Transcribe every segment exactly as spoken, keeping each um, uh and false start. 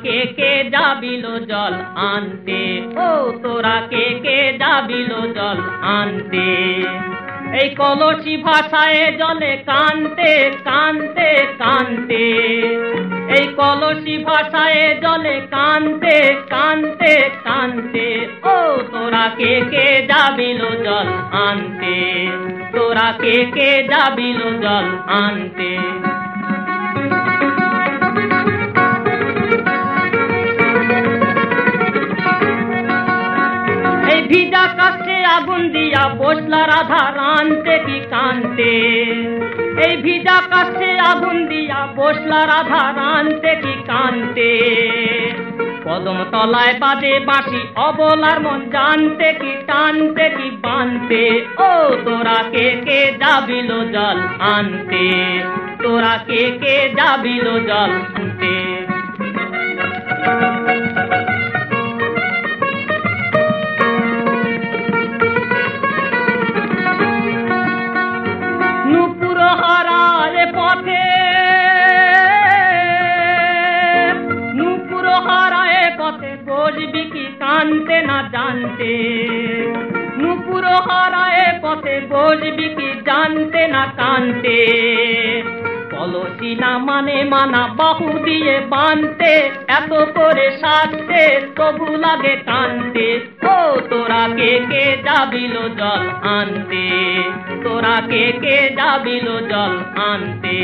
কে কে যাবিল জল আনতে, ও তোরা কে কে যাবিল জল আনতে। এই কলসি ভাষায় জলে কানতে কানতে কানতে, এই কলসি ভাষায় জলে কানতে কানতে কানতে, ও তোরা কে কে যাবিল জল আনতে, তোরা কে কে যাবিল জল আনতে। এই ভিজা কাছে আগুন দিয়া বসলা রাধা রানতে কি কানতে, এই ভিজা কাছে আগুন দিয়া বসলা রাধা রানতে কি কানতে। কদম তলায় বাজে বাঁশি অবলার মন জানতে কি টানতে কি বানতে, ও তোরা কে কে যাবিল জল আনতে, তোরা কে কে যাবিল জল আনতে। নুপুর হারায় পথে, নুপুর হারায় পথে বসবি কি কানতে না জানতে, নুপুর হারায় পথে বসবি কি জানতে না কানতে। কলসি না মানে মানা বাহু দিয়ে বানতে, এত করে সাজতে তবু লাগে কানতে, ও তোরা কে কে যাবিল জল আনতে, তোরা কে কে যাবিল জল আনতে।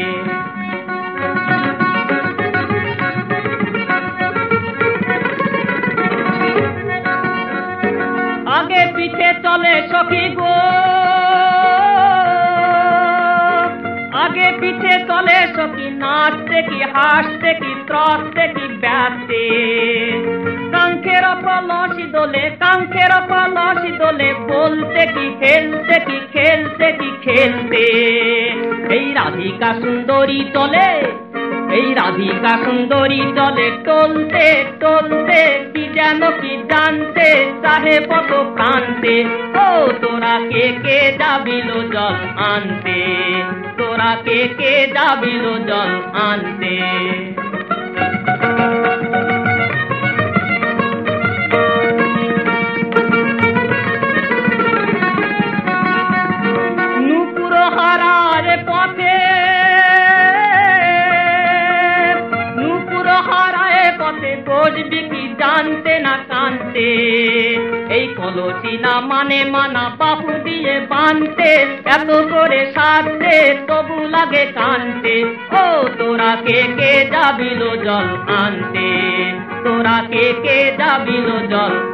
আগে পিছে চলে সখী গো, আগে পিছে চলে সখী নাচতে কি হাসতে কি ত্রস্তে কি ব্যস্তে। কাঙ্খের কলসি দোলে কাঙ্খের কলসি দোলে বলতে কি খেলতে কি খেলতে কি খেলতে। এই রাধিকা সুন্দরী চলে, এই রাধিকা সুন্দরী চলে টলতে টলতে, কি যেন কি জানতে চাহে কত প্রান্তে, ও তোরা কে কে যাবিল জল আনতে, তোরা কে কে যাবিল জল আনতে। নুপুর হারার পথে, নুপুর হারায় পথে বসবি কি জানতে না কানতে। এই কলসি না মানে মানা বাহু দিয়ে বানতে, এত করে সাজতে তবু লাগে কানতে, ও তোরা কে কে যাবিল জল আনতে, তোরা কে কে যাবিল জল